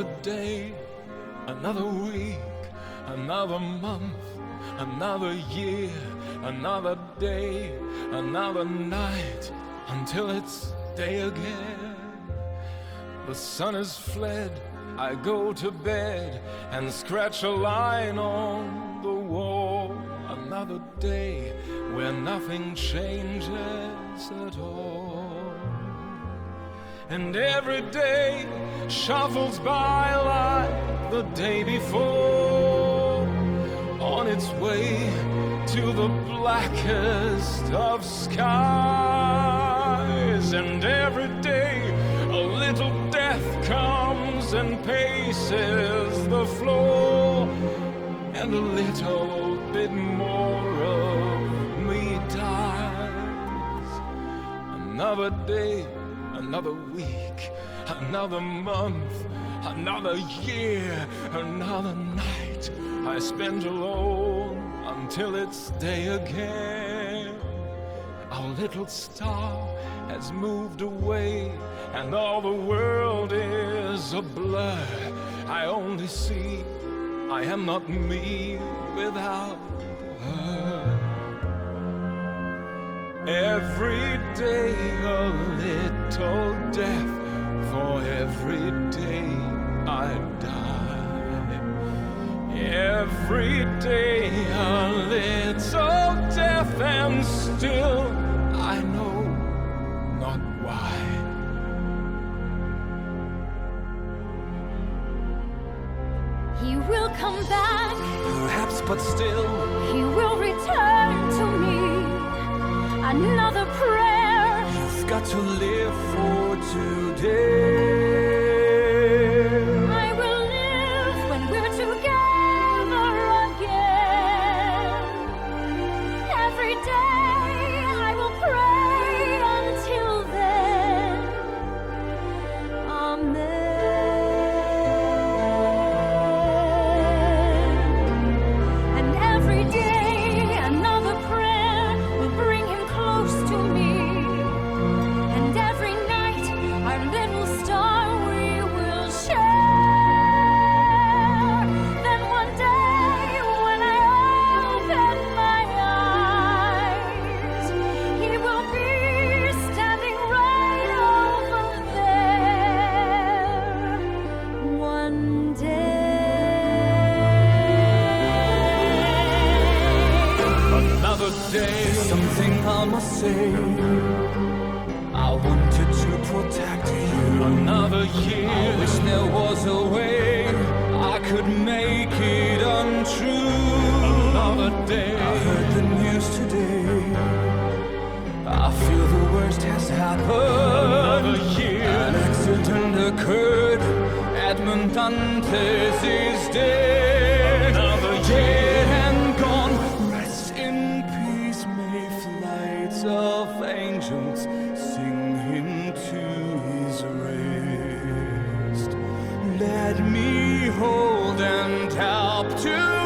Another day, another week, another month, another year, another day, another night, until it's day again. The sun has fled, I go to bed and scratch a line on the wall. Another day where nothing changes at all. And every day shuffles by like the day before, on its way to the blackest of skies. And every day a little death comes and paces the floor, and a little bit more of me dies. Another day, another week, another month, another year, another night I spend alone until it's day again. Our little star has moved away, and all the world is a blur. I only see I am not me without her. Every day a little death, for every day I die. Every day a little death, and still I know not why. He will come back, Perhaps, but still he will return to me. Another prayer, you've got to live for today. I will live when we're together again. Every day I will pray until then. Amen. And every day another prayer will bring him close to me. And every night our little star we will share. Then one day when I open my eyes, he will be standing right over there. One day. Another day, Something I must say. I wanted to protect you. another I year, wish there was a way I could make it untrue. another day, I heard the news today. I feel the worst has happened. another year, An accident occurred. Edmund Dantes is dead. Another Dead and gone. Rest in peace. May flights of angels sing him to his rest. Let me hold and help to